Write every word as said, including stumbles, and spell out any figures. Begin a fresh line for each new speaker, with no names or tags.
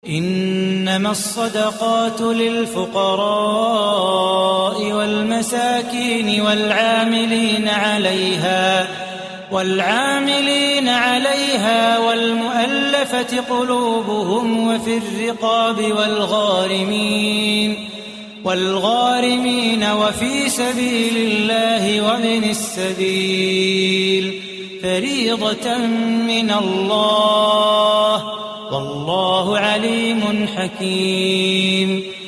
إنما الصدقات للفقراء والمساكين والعاملين عليها والعاملين عليها والمؤلفة قلوبهم وفي الرقاب والغارمين والغارمين وفي سبيل الله وابن السبيل فريضة من الله والله عليم حكيم.